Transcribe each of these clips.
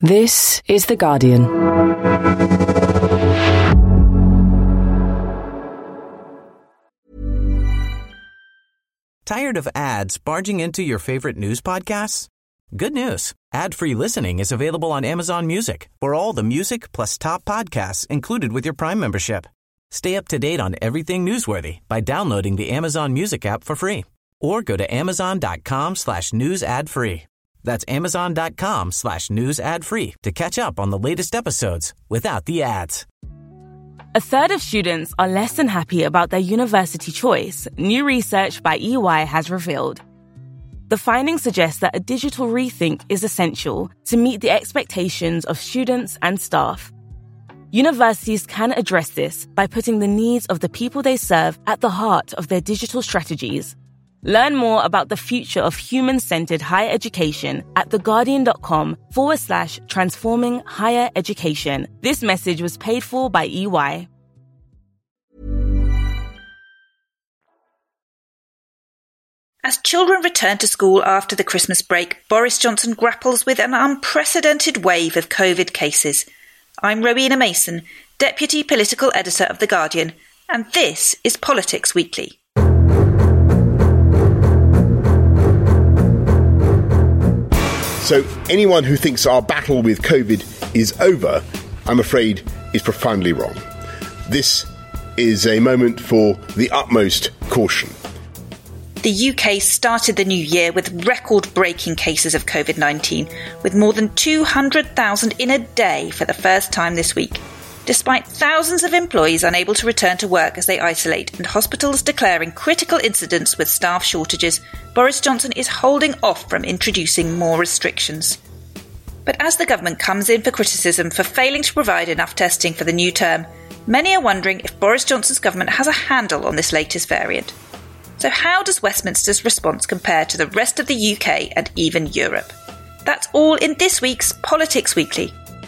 This is The Guardian. Tired of ads barging into your favorite news podcasts? Good news. Ad-free listening is available on Amazon Music for all the music plus top podcasts included with your Prime membership. Stay up to date on everything newsworthy by downloading the Amazon Music app for free or go to amazon.com/news ad free. That's amazon.com/news ad free to catch up on the latest episodes without the ads. A third of students are less than happy about their university choice, new research by EY has revealed. The findings suggest that a digital rethink is essential to meet the expectations of students and staff. Universities can address this by putting the needs of the people they serve at the heart of their digital strategies. Learn more about the future of human-centered higher education at theguardian.com/transforming higher education. This message was paid for by EY. As children return to school after the Christmas break, Boris Johnson grapples with an unprecedented wave of COVID cases. I'm Rowena Mason, Deputy Political Editor of The Guardian, and this is Politics Weekly. So anyone who thinks our battle with COVID is over, I'm afraid, is profoundly wrong. This is a moment for the utmost caution. The UK started the new year with record-breaking cases of COVID-19, with more than 200,000 in a day for the first time this week. Despite thousands of employees unable to return to work as they isolate and hospitals declaring critical incidents with staff shortages, Boris Johnson is holding off from introducing more restrictions. But as the government comes in for criticism for failing to provide enough testing for the new term, many are wondering if Boris Johnson's government has a handle on this latest variant. So how does Westminster's response compare to the rest of the UK and even Europe? That's all in this week's Politics Weekly.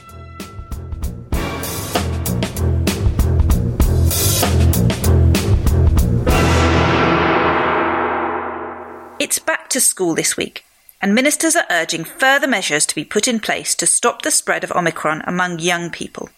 It's back to school this week, and ministers are urging further measures to be put in place to stop the spread of Omicron among young people.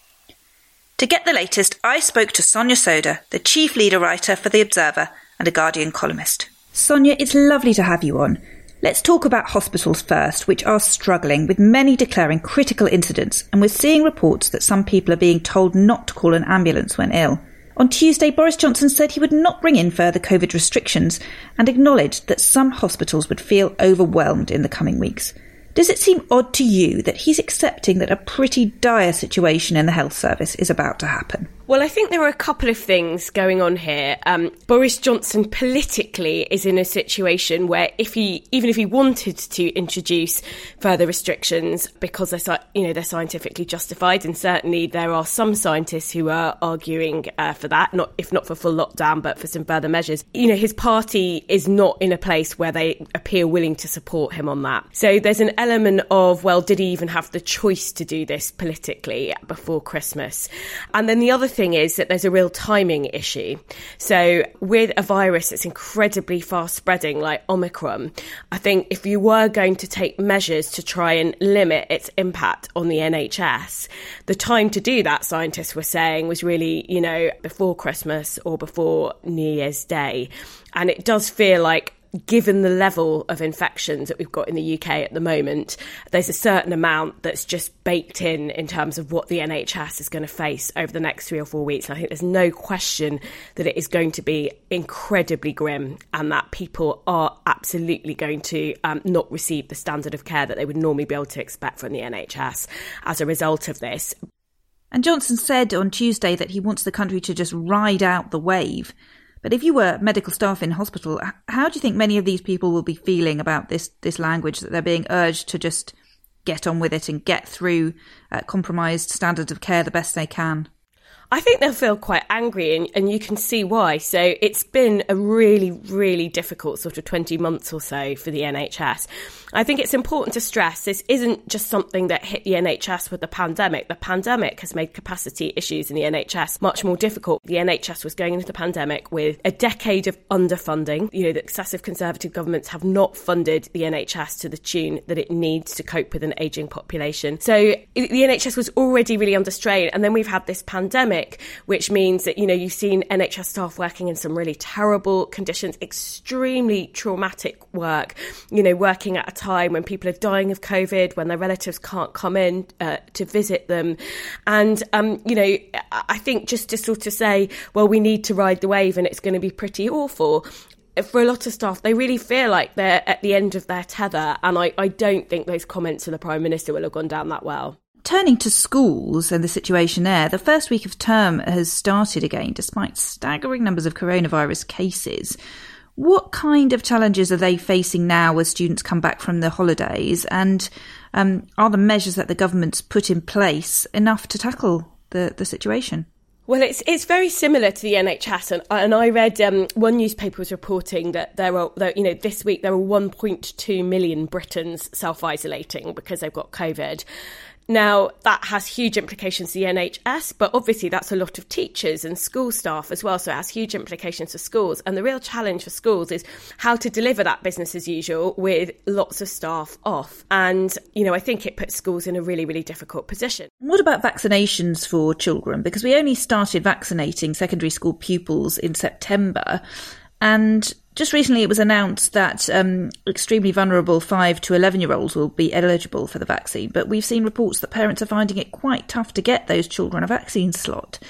To get the latest, I spoke to Sonia Soda, the chief leader writer for The Observer and a Guardian columnist. Sonia, it's lovely to have you on. Let's talk about hospitals first, which are struggling, with many declaring critical incidents, and we're seeing reports that some people are being told not to call an ambulance when ill. On Tuesday, Boris Johnson said he would not bring in further COVID restrictions and acknowledged that some hospitals would feel overwhelmed in the coming weeks. Does it seem odd to you that he's accepting that a pretty dire situation in the health service is about to happen? Well, I think there are a couple of things going on here. Boris Johnson politically is in a situation where even if he wanted to introduce further restrictions because they're scientifically justified, and certainly there are some scientists who are arguing for that, if not for full lockdown, but for some further measures. His party is not in a place where they appear willing to support him on that. So there's an element of, well, did he even have the choice to do this politically before Christmas? And then the other thing is that there's a real timing issue. So with a virus that's incredibly fast spreading like Omicron, I think if you were going to take measures to try and limit its impact on the NHS, the time to do that, scientists were saying, was really, before Christmas or before New Year's Day. And it does feel like, given the level of infections that we've got in the UK at the moment, there's a certain amount that's just baked in terms of what the NHS is going to face over the next 3 or 4 weeks. And I think there's no question that it is going to be incredibly grim and that people are absolutely going to not receive the standard of care that they would normally be able to expect from the NHS as a result of this. And Johnson said on Tuesday that he wants the country to just ride out the wave. But if you were medical staff in hospital, how do you think many of these people will be feeling about this language, that they're being urged to just get on with it and get through compromised standards of care the best they can? I think they'll feel quite angry, and you can see why. So it's been a really, really difficult sort of 20 months or so for the NHS. I think it's important to stress this isn't just something that hit the NHS with the pandemic. The pandemic has made capacity issues in the NHS much more difficult. The NHS was going into the pandemic with a decade of underfunding. You know, the successive Conservative governments have not funded the NHS to the tune that it needs to cope with an ageing population. So the NHS was already really under strain. And then we've had this pandemic, which means that, you know, you've seen NHS staff working in some really terrible conditions, extremely traumatic work, you know, working at a time when people are dying of COVID, when their relatives can't come in to visit them. And, you know, I think just to sort of say, well, we need to ride the wave and it's going to be pretty awful. For a lot of staff, they really feel like they're at the end of their tether. And I don't think those comments of the Prime Minister will have gone down that well. Turning to schools and the situation there, the first week of term has started again, despite staggering numbers of coronavirus cases. What kind of challenges are they facing now as students come back from the holidays? And are the measures that the government's put in place enough to tackle the situation? Well, it's very similar to the NHS, and I read one newspaper was reporting that this week there were 1.2 million Britons self-isolating because they've got COVID. Now, that has huge implications to the NHS, but obviously that's a lot of teachers and school staff as well, so it has huge implications for schools. And the real challenge for schools is how to deliver that business as usual with lots of staff off. And, you know, I think it puts schools in a really, really difficult position. What about vaccinations for children? Because we only started vaccinating secondary school pupils in September, and just recently it was announced that extremely vulnerable 5 to 11-year-olds will be eligible for the vaccine. But we've seen reports that parents are finding it quite tough to get those children a vaccine slot.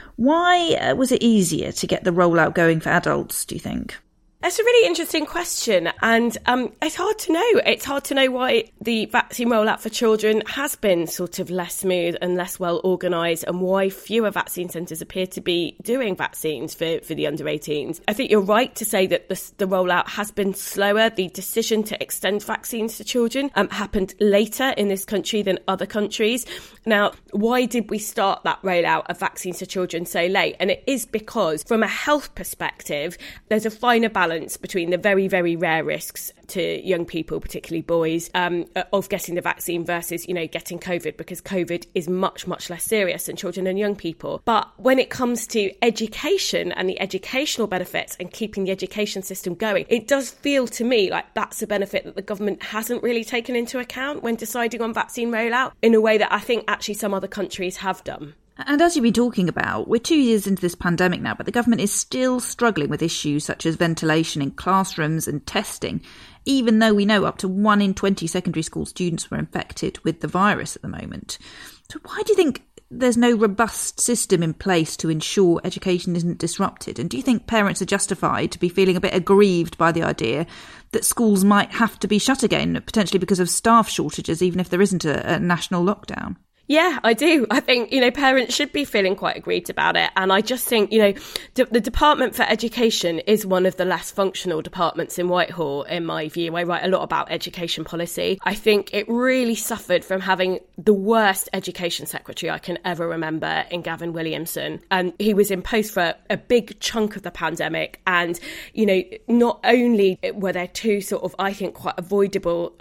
Why was it easier to get the rollout going for adults, do you think? That's a really interesting question, and it's hard to know. It's hard to know why the vaccine rollout for children has been sort of less smooth and less well organised, and why fewer vaccine centres appear to be doing vaccines for the under-18s. I think you're right to say that the rollout has been slower. The decision to extend vaccines to children happened later in this country than other countries. Now, why did we start that rollout of vaccines to children so late? And it is because, from a health perspective, there's a finer balance between the very, very rare risks to young people, particularly boys, of getting the vaccine versus, you know, getting COVID, because COVID is much, much less serious than children and young people. But when it comes to education and the educational benefits and keeping the education system going, it does feel to me like that's a benefit that the government hasn't really taken into account when deciding on vaccine rollout in a way that I think actually some other countries have done. And as you've been talking about, we're 2 years into this pandemic now, but the government is still struggling with issues such as ventilation in classrooms and testing, even though we know up to 1 in 20 secondary school students were infected with the virus at the moment. So why do you think there's no robust system in place to ensure education isn't disrupted? And do you think parents are justified to be feeling a bit aggrieved by the idea that schools might have to be shut again, potentially because of staff shortages, even if there isn't a national lockdown? Yeah, I do. I think, you know, parents should be feeling quite aggrieved about it. And I just think, you know, the Department for Education is one of the less functional departments in Whitehall, in my view. I write a lot about education policy. I think it really suffered from having the worst education secretary I can ever remember in Gavin Williamson. And he was in post for a big chunk of the pandemic. And, you know, not only were there two sort of, I think, quite avoidable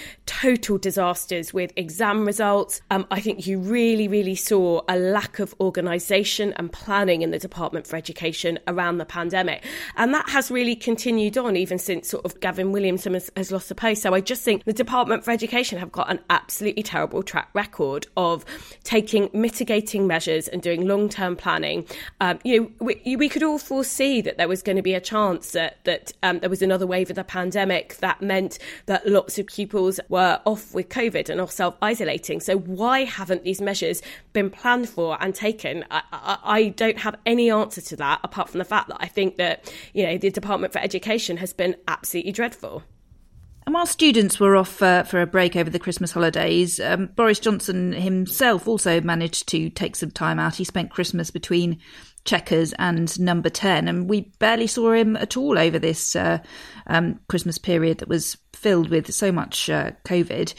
total disasters with exam results, I think you really, really saw a lack of organisation and planning in the Department for Education around the pandemic. And that has really continued on even since sort of Gavin Williamson has lost the post. So I just think the Department for Education have got an absolutely terrible track record of taking mitigating measures and doing long-term planning. You know, we could all foresee that there was going to be a chance that there was another wave of the pandemic that meant that lots of pupils were off with COVID and off self-isolating. So why haven't these measures been planned for and taken? I don't have any answer to that, apart from the fact that I think that, you know, the Department for Education has been absolutely dreadful. And while students were off for a break over the Christmas holidays, Boris Johnson himself also managed to take some time out. He spent Christmas between Chequers and Number 10, and we barely saw him at all over this Christmas period that was filled with so much COVID.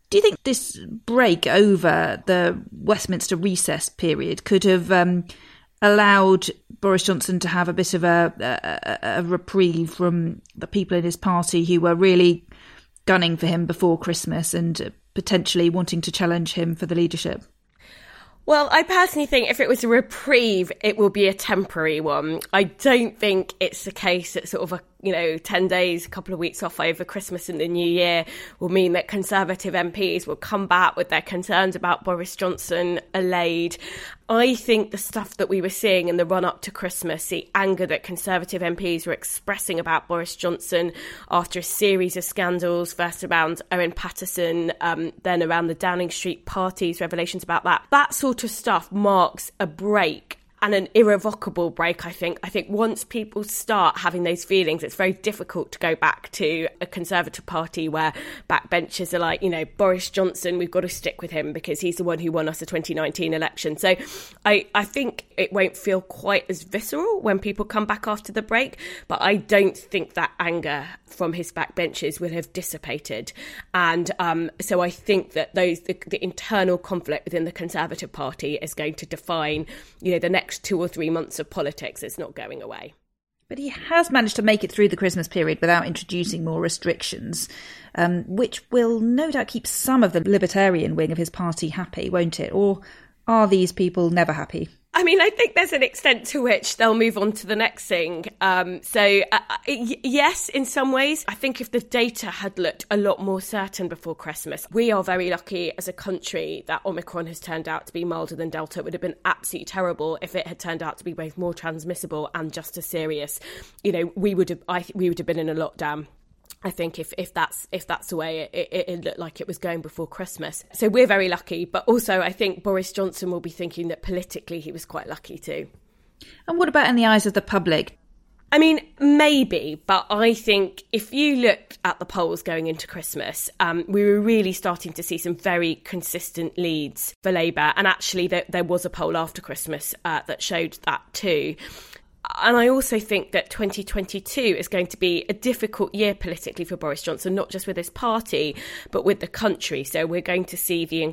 Do you think this break over the Westminster recess period could have allowed Boris Johnson to have a bit of a reprieve from the people in his party who were really gunning for him before Christmas and potentially wanting to challenge him for the leadership? Well, I personally think if it was a reprieve, it will be a temporary one. I don't think it's the case that sort of 10 days, a couple of weeks off over Christmas and the New Year will mean that Conservative MPs will come back with their concerns about Boris Johnson allayed. I think the stuff that we were seeing in the run-up to Christmas, the anger that Conservative MPs were expressing about Boris Johnson after a series of scandals, first around Owen Paterson, then around the Downing Street parties, revelations about that sort of stuff marks a break. And an irrevocable break, I think. I think once people start having those feelings, it's very difficult to go back to a Conservative Party where backbenchers are like, Boris Johnson, we've got to stick with him because he's the one who won us the 2019 election. So I think it won't feel quite as visceral when people come back after the break, but I don't think that anger from his backbenchers will have dissipated. And so I think that the internal conflict within the Conservative Party is going to define, the next 2 or 3 months of politics. It's not going away. But he has managed to make it through the Christmas period without introducing more restrictions, which will no doubt keep some of the libertarian wing of his party happy, won't it? Or are these people never happy? I mean, I think there's an extent to which they'll move on to the next thing. Yes, in some ways. I think if the data had looked a lot more certain before Christmas, we are very lucky as a country that Omicron has turned out to be milder than Delta. It would have been absolutely terrible if it had turned out to be both more transmissible and just as serious. We would have been in a lockdown. I think if that's the way it looked like it was going before Christmas. So we're very lucky, but also I think Boris Johnson will be thinking that politically he was quite lucky too. And what about in the eyes of the public? I mean, maybe, but I think if you looked at the polls going into Christmas, we were really starting to see some very consistent leads for Labour. And actually there was a poll after Christmas that showed that too. And I also think that 2022 is going to be a difficult year politically for Boris Johnson, not just with his party, but with the country. So we're going to see the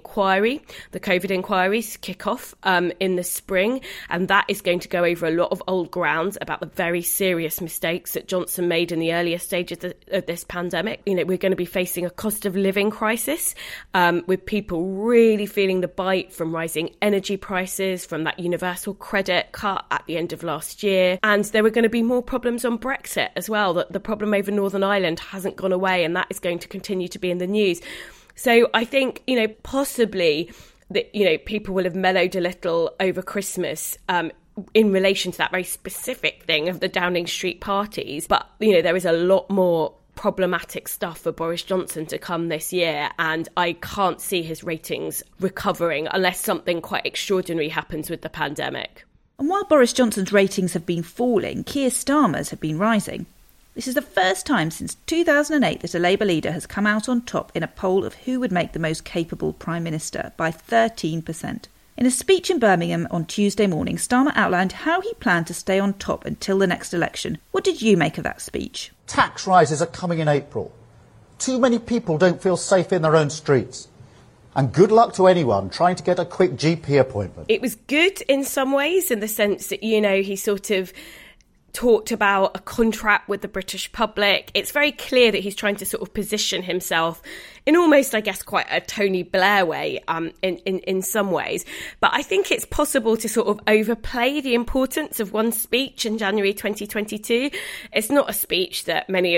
COVID inquiries kick off in the spring. And that is going to go over a lot of old ground about the very serious mistakes that Johnson made in the earlier stages of this pandemic. We're going to be facing a cost of living crisis with people really feeling the bite from rising energy prices, from that universal credit cut at the end of last year. And there are going to be more problems on Brexit as well. That the problem over Northern Ireland hasn't gone away, and that is going to continue to be in the news. So I think, possibly that, people will have mellowed a little over Christmas in relation to that very specific thing of the Downing Street parties. But, there is a lot more problematic stuff for Boris Johnson to come this year, and I can't see his ratings recovering unless something quite extraordinary happens with the pandemic. And while Boris Johnson's ratings have been falling, Keir Starmer's have been rising. This is the first time since 2008 that a Labour leader has come out on top in a poll of who would make the most capable Prime Minister, by 13%. In a speech in Birmingham on Tuesday morning, Starmer outlined how he planned to stay on top until the next election. What did you make of that speech? Tax rises are coming in April. Too many people don't feel safe in their own streets. And good luck to anyone trying to get a quick GP appointment. It was good in some ways, in the sense that, he sort of talked about a contract with the British public. It's very clear that he's trying to sort of position himself in almost, I guess, quite a Tony Blair way in some ways. But I think it's possible to sort of overplay the importance of one speech in January 2022. It's not a speech that many,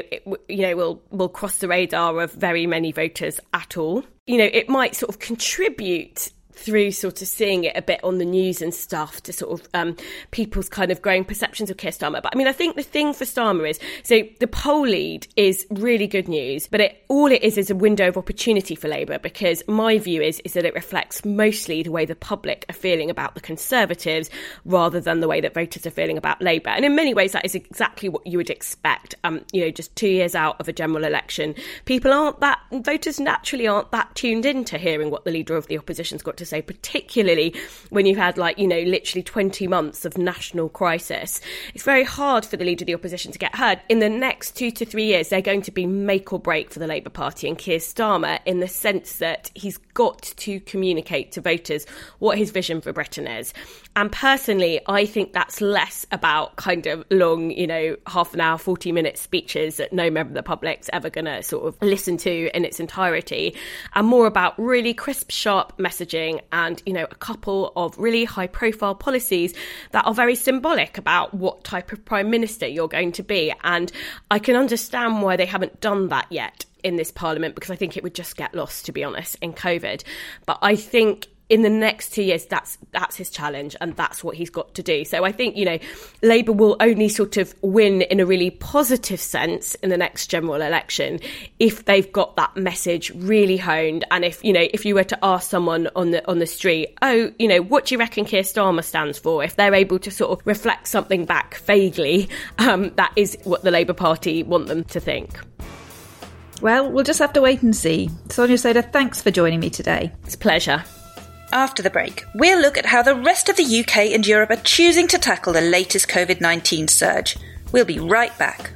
will cross the radar of very many voters at all. It might sort of contribute through sort of seeing it a bit on the news and stuff to sort of people's kind of growing perceptions of Keir Starmer. But I mean, I think the thing for Starmer is, so the poll lead is really good news, but all it is a window of opportunity for Labour, because my view is that it reflects mostly the way the public are feeling about the Conservatives rather than the way that voters are feeling about Labour. And in many ways, that is exactly what you would expect. Just 2 years out of a general election, voters naturally aren't that tuned in to hearing what the leader of the opposition's got to say So particularly when you've had literally 20 months of national crisis, it's very hard for the leader of the opposition to get heard. In the next 2 to 3 years, they're going to be make or break for the Labour Party and Keir Starmer, in the sense that he's got to communicate to voters what his vision for Britain is. And personally, I think that's less about kind of long, half an hour, 40-minute speeches that no member of the public's ever going to sort of listen to in its entirety, and more about really crisp, sharp messaging and, a couple of really high-profile policies that are very symbolic about what type of Prime Minister you're going to be. And I can understand why they haven't done that yet in this Parliament, because I think it would just get lost, to be honest, in COVID. But I think in the next 2 years, that's his challenge, and that's what he's got to do. So I think, Labour will only sort of win in a really positive sense in the next general election if they've got that message really honed. And if you were to ask someone on the street, what do you reckon Keir Starmer stands for? If they're able to sort of reflect something back vaguely, that is what the Labour Party want them to think. Well, we'll just have to wait and see. Sonia Soda, thanks for joining me today. It's a pleasure. After the break, we'll look at how the rest of the UK and Europe are choosing to tackle the latest COVID-19 surge. We'll be right back.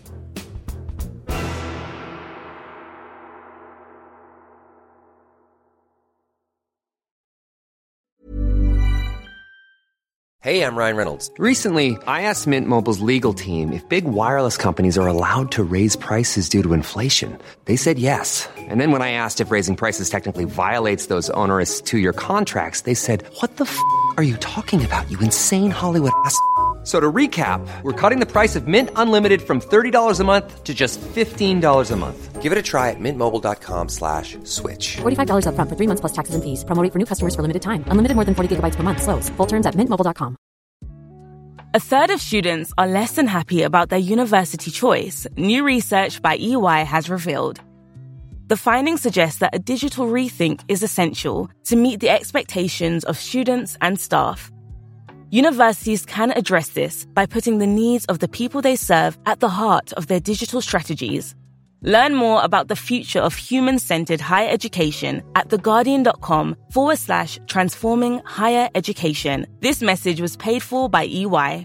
Hey, I'm Ryan Reynolds. Recently, I asked Mint Mobile's legal team if big wireless companies are allowed to raise prices due to inflation. They said yes. And then when I asked if raising prices technically violates those onerous 2-year contracts, they said, "What the f*** are you talking about, you insane Hollywood ass?" So to recap, we're cutting the price of Mint Unlimited from $30 a month to just $15 a month. Give it a try at mintmobile.com/switch. $45 up front for 3 months plus taxes and fees. Promo rate for new customers for limited time. Unlimited more than 40 gigabytes per month. Slows full terms at mintmobile.com. A third of students are less than happy about their university choice, new research by EY has revealed. The findings suggest that a digital rethink is essential to meet the expectations of students and staff. Universities can address this by putting the needs of the people they serve at the heart of their digital strategies. Learn more about the future of human-centered higher education at theguardian.com/transforming higher education. This message was paid for by EY.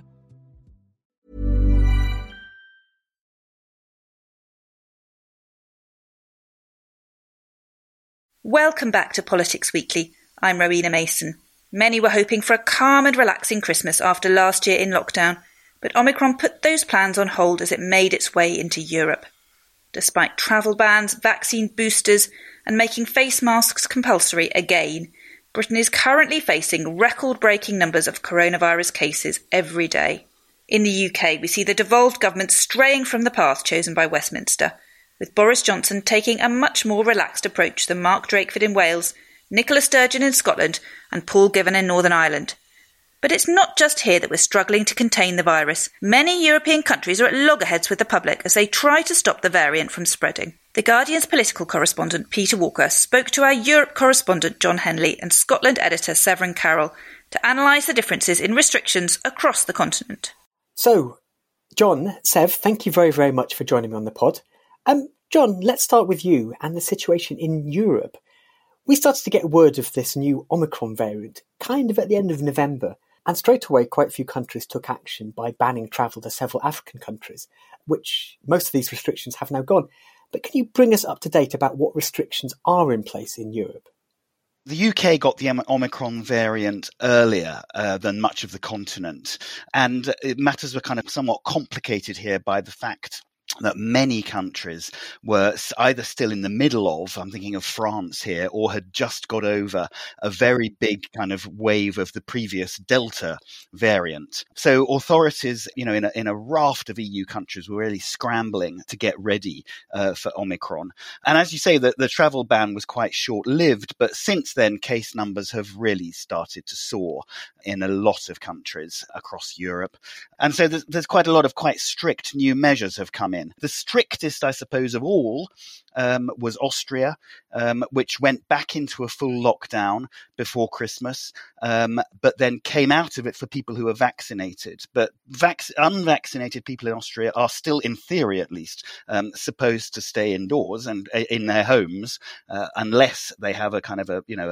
Welcome back to Politics Weekly. I'm Rowena Mason. Many were hoping for a calm and relaxing Christmas after last year in lockdown, but Omicron put those plans on hold as it made its way into Europe. Despite travel bans, vaccine boosters, and making face masks compulsory again, Britain is currently facing record-breaking numbers of coronavirus cases every day. In the UK, we see the devolved government straying from the path chosen by Westminster, with Boris Johnson taking a much more relaxed approach than Mark Drakeford in Wales, Nicola Sturgeon in Scotland, and Paul Givan in Northern Ireland. But it's not just here that we're struggling to contain the virus. Many European countries are at loggerheads with the public as they try to stop the variant from spreading. The Guardian's political correspondent Peter Walker spoke to our Europe correspondent John Henley and Scotland editor Severin Carroll to analyse the differences in restrictions across the continent. So, John, Sev, thank you very, very much for joining me on the pod. John, let's start with you and the situation in Europe. We started to get word of this new Omicron variant kind of at the end of November, and straight away quite a few countries took action by banning travel to several African countries, which most of these restrictions have now gone. But can you bring us up to date about what restrictions are in place in Europe? The UK got the Omicron variant earlier than much of the continent, and matters were kind of somewhat complicated here by the fact that many countries were either still in the middle of, I'm thinking of France here, or had just got over a very big kind of wave of the previous Delta variant. So authorities, in a raft of EU countries were really scrambling to get ready for Omicron. And as you say, the travel ban was quite short-lived, but since then case numbers have really started to soar in a lot of countries across Europe. And so there's quite a lot of quite strict new measures have come in. The strictest, I suppose, of all was Austria, which went back into a full lockdown before Christmas, but then came out of it for people who are vaccinated. But unvaccinated people in Austria are still, in theory at least, supposed to stay indoors and in their homes unless they have a kind of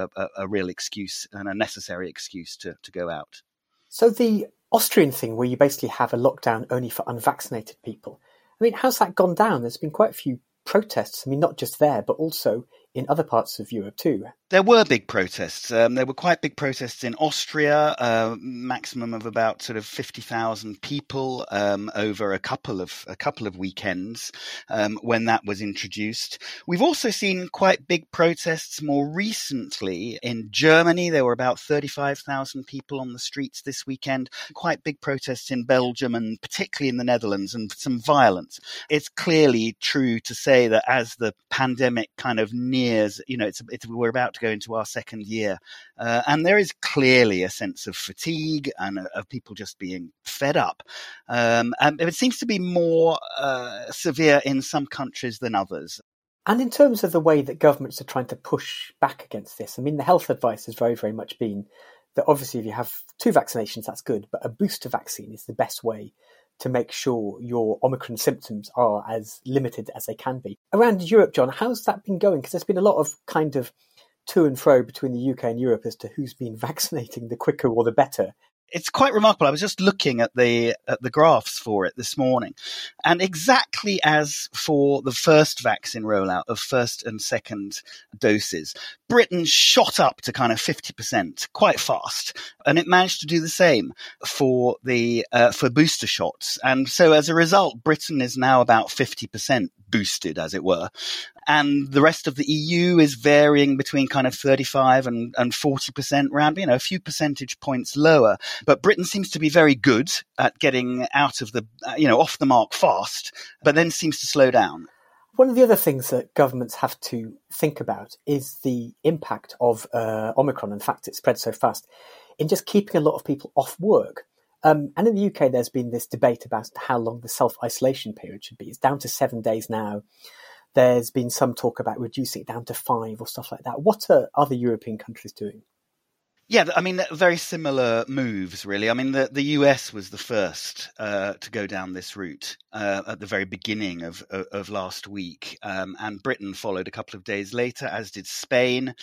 a real excuse and a necessary excuse to go out. So the Austrian thing where you basically have a lockdown only for unvaccinated people, I mean, how's that gone down? There's been quite a few protests. I mean, not just there, but also in other parts of Europe too. There were big protests. There were quite big protests in Austria, maximum of about sort of 50,000 people over a couple of weekends when that was introduced. We've also seen quite big protests more recently in Germany. There were about 35,000 people on the streets this weekend. Quite big protests in Belgium and particularly in the Netherlands, and some violence. It's clearly true to say that as the pandemic kind of nears, we're about to go into our second year. And there is clearly a sense of fatigue and of people just being fed up. And it seems to be more severe in some countries than others. And in terms of the way that governments are trying to push back against this, I mean, the health advice has very, very much been that obviously if you have 2 vaccinations, that's good, but a booster vaccine is the best way to make sure your Omicron symptoms are as limited as they can be. Around Europe, John, how's that been going? Because there's been a lot of kind of to and fro between the UK and Europe as to who's been vaccinating the quicker or the better. It's quite remarkable. I was just looking at the graphs for it this morning, and exactly as for the first vaccine rollout of first and second doses, Britain shot up to kind of 50% quite fast, and it managed to do the same for for booster shots. And so as a result, Britain is now about 50% boosted, as it were. And the rest of the EU is varying between kind of 35 and 40%, around, a few percentage points lower. But Britain seems to be very good at getting out of the, off the mark fast, but then seems to slow down. One of the other things that governments have to think about is the impact of Omicron and the fact it spread so fast in just keeping a lot of people off work. And in the UK, there's been this debate about how long the self-isolation period should be. It's down to 7 days now. There's been some talk about reducing it down to 5 or stuff like that. What are other European countries doing? Yeah, I mean, very similar moves, really. I mean, the US was the first to go down this route at the very beginning of last week. And Britain followed a couple of days later, as did Spain.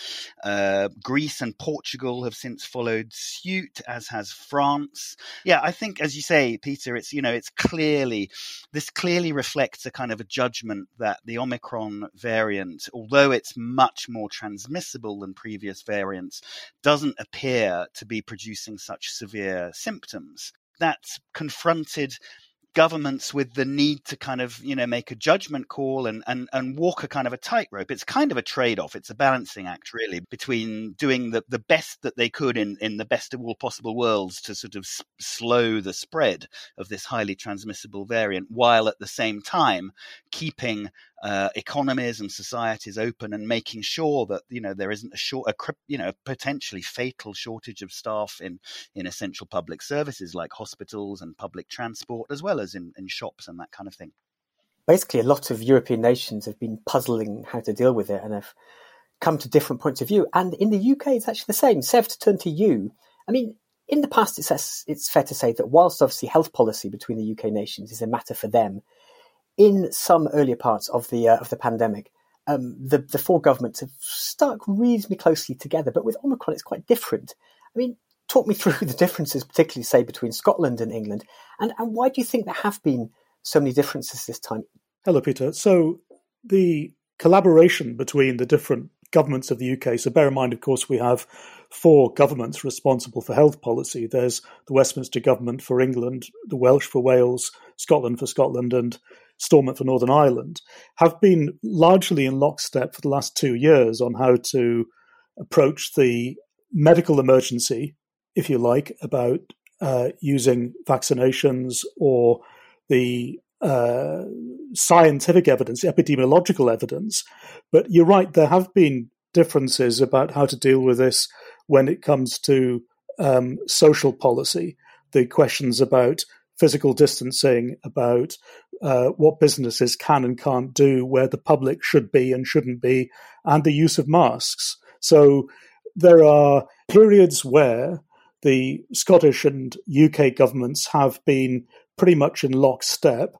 Greece and Portugal have since followed suit, as has France. Yeah, I think, as you say, Peter, this clearly reflects a kind of a judgment that the Omicron variant, although it's much more transmissible than previous variants, doesn't appear to be producing such severe symptoms. That's confronted governments with the need to kind of, make a judgment call and walk a kind of a tightrope. It's kind of a trade-off. It's a balancing act, really, between doing the best that they could in the best of all possible worlds to sort of slow the spread of this highly transmissible variant, while at the same time keeping economies and societies open and making sure that there isn't a potentially fatal shortage of staff in essential public services like hospitals and public transport, as well as in shops and that kind of thing. Basically, a lot of European nations have been puzzling how to deal with it and have come to different points of view. And in the UK, it's actually the same. Sev, to turn to you, I mean, in the past, it's fair to say that whilst obviously health policy between the UK nations is a matter for them, in some earlier parts of the pandemic, the 4 governments have stuck reasonably closely together. But with Omicron, it's quite different. I mean, talk me through the differences, particularly, say, between Scotland and England. And why do you think there have been so many differences this time? Hello, Peter. So the collaboration between the different governments of the UK, so bear in mind, of course, we have 4 governments responsible for health policy. There's the Westminster government for England, the Welsh for Wales, Scotland for Scotland, and Stormont for Northern Ireland, have been largely in lockstep for the last 2 years on how to approach the medical emergency, if you like, about using vaccinations or the scientific evidence, epidemiological evidence. But you're right, there have been differences about how to deal with this when it comes to social policy, the questions about physical distancing, about what businesses can and can't do, where the public should be and shouldn't be, and the use of masks. So there are periods where the Scottish and UK governments have been pretty much in lockstep,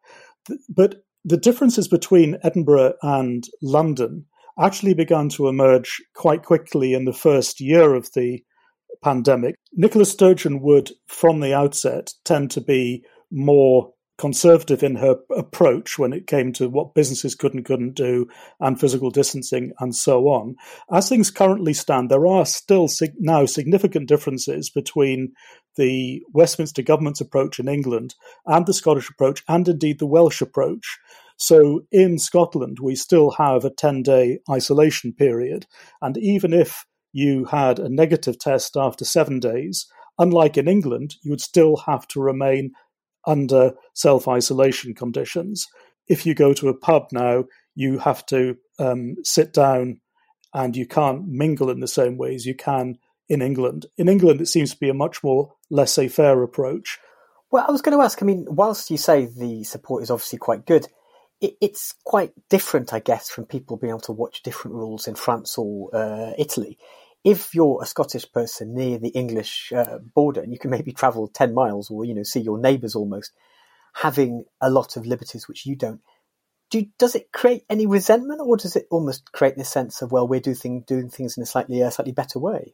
but the differences between Edinburgh and London actually began to emerge quite quickly in the first year of the pandemic. Nicola Sturgeon would, from the outset, tend to be more conservative in her approach when it came to what businesses could and couldn't do and physical distancing and so on. As things currently stand, there are still now significant differences between the Westminster government's approach in England and the Scottish approach, and indeed the Welsh approach. So in Scotland, we still have a 10-day isolation period, and even if you had a negative test after 7 days, unlike in England, you would still have to remain under self-isolation conditions. If you go to a pub now, you have to sit down and you can't mingle in the same way as you can in England. In England, it seems to be a much more laissez-faire approach. Well, I was going to ask, I mean, whilst you say the support is obviously quite good, it's quite different, I guess, from people being able to watch different rules in France or Italy. If you're a Scottish person near the English border, and you can maybe travel 10 miles or, see your neighbours almost, having a lot of liberties which you don't, does it create any resentment, or does it almost create this sense of, well, we're doing things in a slightly better way?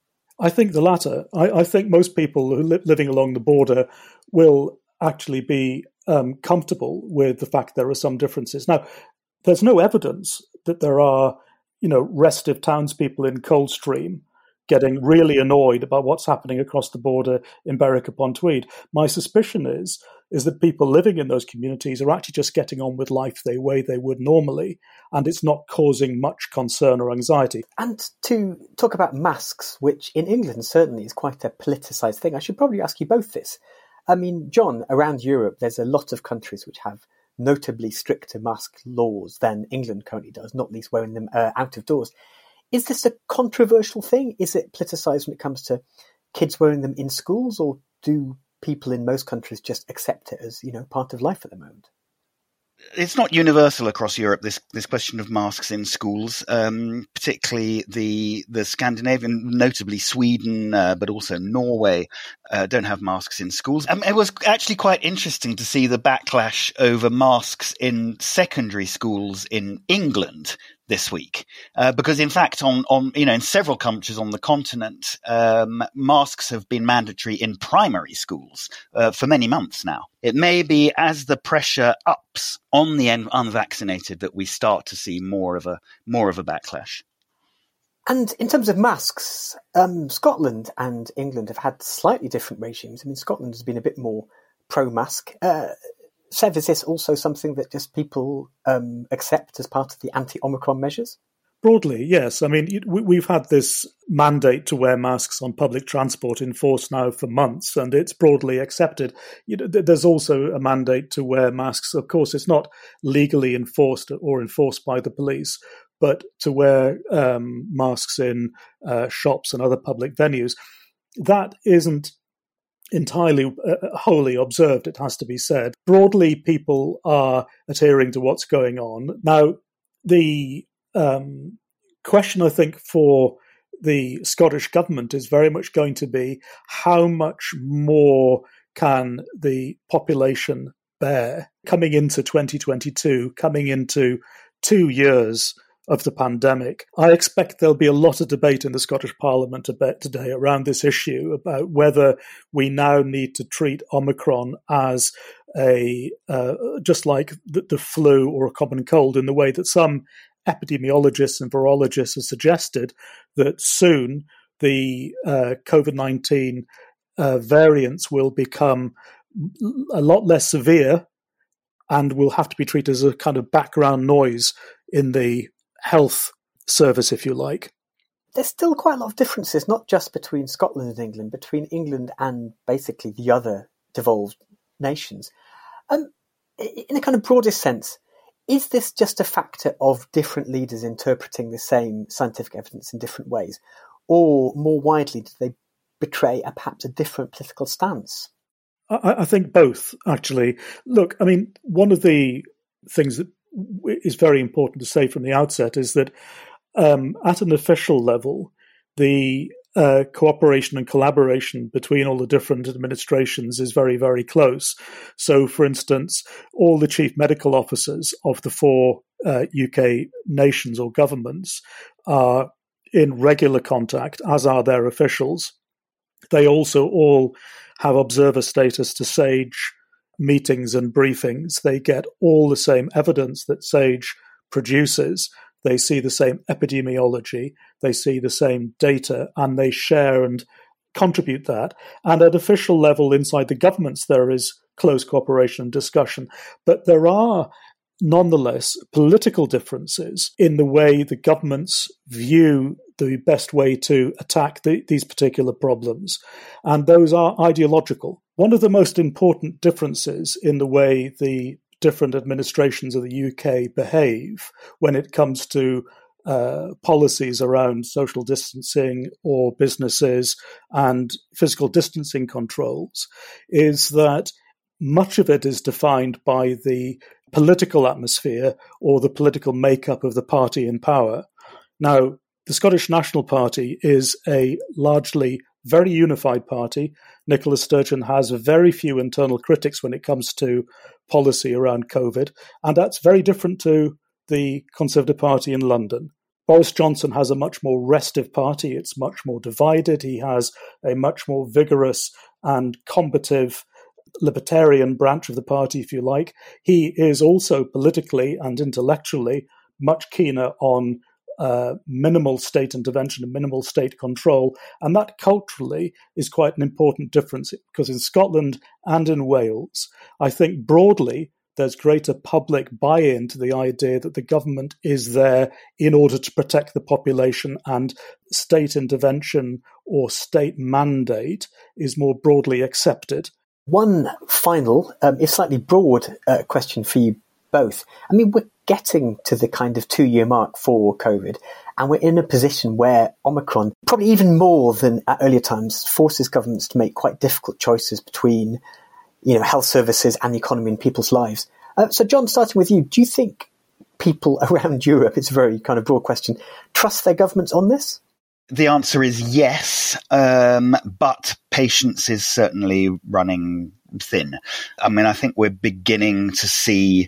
I think the latter. I think most people who living along the border will actually be comfortable with the fact there are some differences. Now, there's no evidence that there are restive townspeople in Coldstream getting really annoyed about what's happening across the border in Berwick-upon-Tweed. My suspicion is that people living in those communities are actually just getting on with life the way they would normally, and it's not causing much concern or anxiety. And to talk about masks, which in England certainly is quite a politicised thing, I should probably ask you both this. I mean, John, around Europe, there's a lot of countries which have notably stricter mask laws than England currently does, not least wearing them out of doors. Is this a controversial thing? Is it politicised when it comes to kids wearing them in schools, or do people in most countries just accept it as, part of life at the moment? It's not universal across Europe, this question of masks in schools, particularly the Scandinavian, notably Sweden, but also Norway, don't have masks in schools. It was actually quite interesting to see the backlash over masks in secondary schools in England this week, because in fact, in several countries on the continent, masks have been mandatory in primary schools for many months now. It may be as the pressure ups on the unvaccinated that we start to see more of a backlash. And in terms of masks, Scotland and England have had slightly different regimes. I mean, Scotland has been a bit more pro-mask. Sev, is this also something that just people accept as part of the anti-Omicron measures? Broadly, yes. I mean, we've had this mandate to wear masks on public transport in force now for months, and it's broadly accepted. There's also a mandate to wear masks. Of course, it's not legally enforced or enforced by the police, but to wear masks in shops and other public venues, that isn't entirely wholly observed, it has to be said. Broadly, people are adhering to what's going on. Now, the question, I think, for the Scottish government is very much going to be how much more can the population bear coming into 2022, coming into 2 years of the pandemic. I expect there'll be a lot of debate in the Scottish Parliament today around this issue about whether we now need to treat Omicron as just like the flu or a common cold, in the way that some epidemiologists and virologists have suggested that soon the COVID-19 variants will become a lot less severe and will have to be treated as a kind of background noise in the health service, if you like. There's still quite a lot of differences, not just between Scotland and England, between England and basically the other devolved nations. In a kind of broadest sense, is this just a factor of different leaders interpreting the same scientific evidence in different ways? Or more widely, do they betray perhaps a different political stance? I think both, actually. Look, I mean, one of the things that is very important to say from the outset is that at an official level, the cooperation and collaboration between all the different administrations is very, very close. So, for instance, all the chief medical officers of the 4 UK nations or governments are in regular contact, as are their officials. They also all have observer status to SAGE meetings and briefings. They get all the same evidence that SAGE produces. They see the same epidemiology, they see the same data, and they share and contribute that. And at official level inside the governments, there is close cooperation and discussion. But there are nonetheless political differences in the way the governments view the best way to attack these particular problems. And those are ideological. One of the most important differences in the way the different administrations of the UK behave when it comes to policies around social distancing or businesses and physical distancing controls is that much of it is defined by the political atmosphere or the political makeup of the party in power. Now, the Scottish National Party is a largely very unified party. Nicola Sturgeon has very few internal critics when it comes to policy around COVID, and that's very different to the Conservative Party in London. Boris Johnson has a much more restive party. It's much more divided. He has a much more vigorous and combative libertarian branch of the party, if you like. He is also politically and intellectually much keener on minimal state intervention and minimal state control. And that culturally is quite an important difference, because in Scotland and in Wales, I think broadly there's greater public buy-in to the idea that the government is there in order to protect the population, and state intervention or state mandate is more broadly accepted. One final, if slightly broad question for you both. I mean, we're getting to the kind of 2-year mark for COVID, and we're in a position where Omicron, probably even more than at earlier times, forces governments to make quite difficult choices between, health services and the economy and people's lives. So, John, starting with you, do you think people around Europe, it's a very kind of broad question, trust their governments on this? The answer is yes, but patience is certainly running thin. I mean, I think we're beginning to see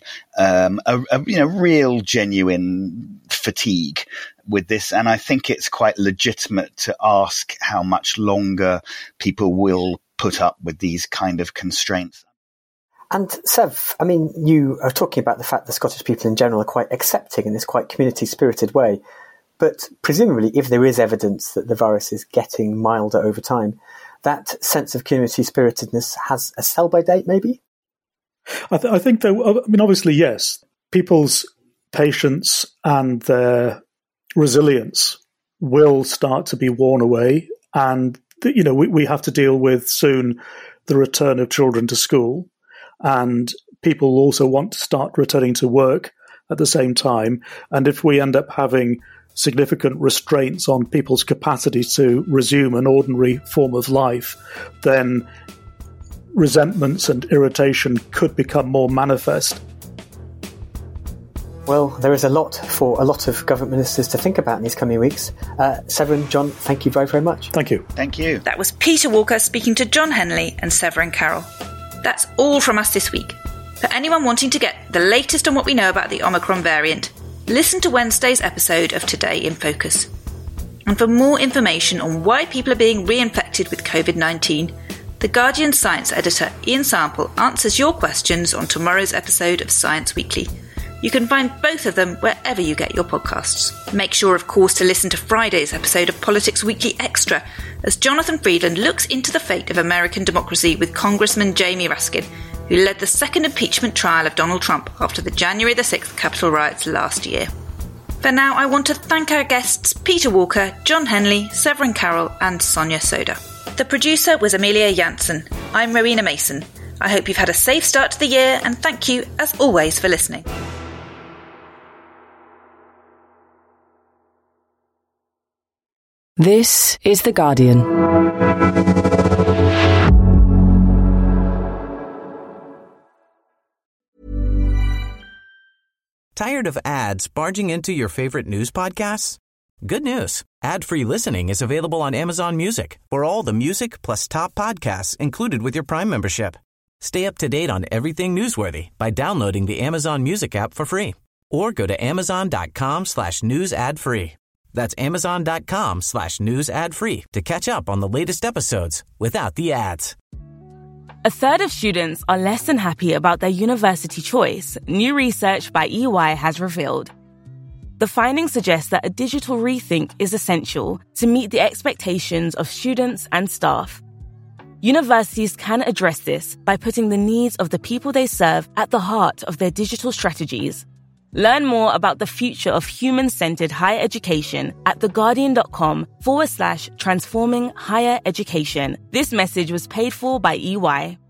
real genuine fatigue with this, and I think it's quite legitimate to ask how much longer people will put up with these kind of constraints. And Sev, I mean, you are talking about the fact that Scottish people in general are quite accepting in this quite community-spirited way. But presumably, if there is evidence that the virus is getting milder over time, that sense of community-spiritedness has a sell-by date, maybe? I think, though, obviously, yes. People's patience and their resilience will start to be worn away. And, we have to deal with soon the return of children to school. And people also want to start returning to work at the same time. And if we end up having significant restraints on people's capacity to resume an ordinary form of life, then resentments and irritation could become more manifest. Well, there is a lot for a lot of government ministers to think about in these coming weeks. Severin, John, thank you very, very much. Thank you. Thank you. That was Peter Walker speaking to John Henley and Severin Carroll. That's all from us this week. For anyone wanting to get the latest on what we know about the Omicron variant, listen to Wednesday's episode of Today in Focus. And for more information on why people are being reinfected with COVID-19, The Guardian science editor Ian Sample answers your questions on tomorrow's episode of Science Weekly. You can find both of them wherever you get your podcasts. Make sure, of course, to listen to Friday's episode of Politics Weekly Extra, as Jonathan Friedland looks into the fate of American democracy with Congressman Jamie Raskin, who led the second impeachment trial of Donald Trump after the January the 6th Capitol riots last year. For now, I want to thank our guests Peter Walker, John Henley, Severin Carroll and Sonia Soda. The producer was Amelia Janssen. I'm Rowena Mason. I hope you've had a safe start to the year, and thank you, as always, for listening. This is The Guardian. Tired of ads barging into your favorite news podcasts? Good news. Ad-free listening is available on Amazon Music for all the music plus top podcasts included with your Prime membership. Stay up to date on everything newsworthy by downloading the Amazon Music app for free or go to amazon.com/news ad free. That's amazon.com/news ad free to catch up on the latest episodes without the ads. A third of students are less than happy about their university choice, new research by EY has revealed. The findings suggest that a digital rethink is essential to meet the expectations of students and staff. Universities can address this by putting the needs of the people they serve at the heart of their digital strategies. Learn more about the future of human-centered higher education at theguardian.com/transforming higher education. This message was paid for by EY.